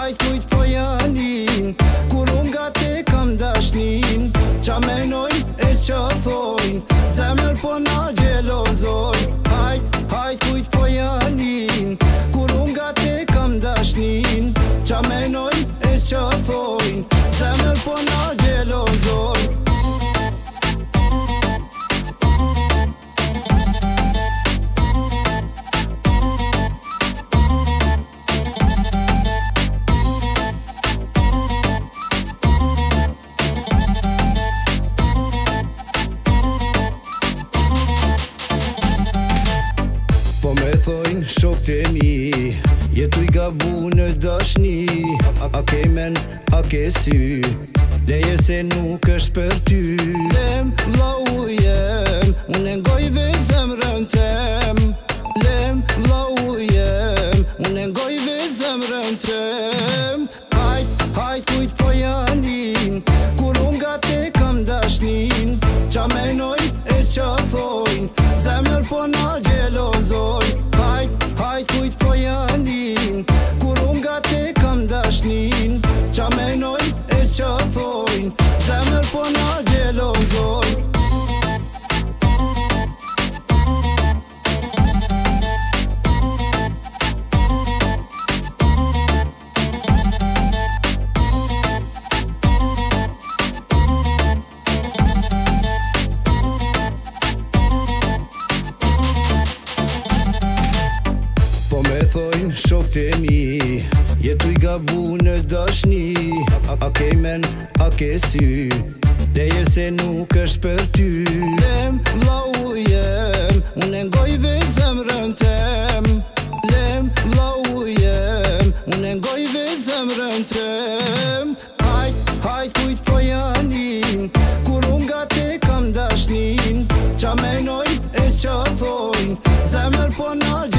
hajt kujt po janin, kur unë nga te kam dashnin. Qa menoj e qa thojn, zemër po na gjelozojn. Hajt kujt po janin, kur unë nga te kam dashnin. Qa menoj e qa thojn, zemër po na gjelozojn. Po me thojnë shokët e mi, jetu i gabu në dashni. A ke men, a ke sy, leje se nuk është për ty. Lem, vlau jem, unë ngoj vetë zemrën tem. Lem, vlau jem, unë ngoj vetë zemrën tem. Hajt kujt po janin, kur unë nga te kam dashnin. Qa menoj e qa thojn, zemër po na gjelozojn. Hajt kujt po janin, kur unë nga te kam dashnin. Qa menoj e qa thojn, zemër po na gjelozojn. Po me thojnë shokët e mi, jetu i gabu në dashni. A ke men, a ke sy, leje se nuk është për ty. Lem, vlau jem, unë ngoj vetë zemrën tem. Lem, vlau jem, unë ngoj vetë zemrën tem. Hajt kujt po janin, kur unë nga te kam dashnin. Qa menoj e qa thojn, zemër po na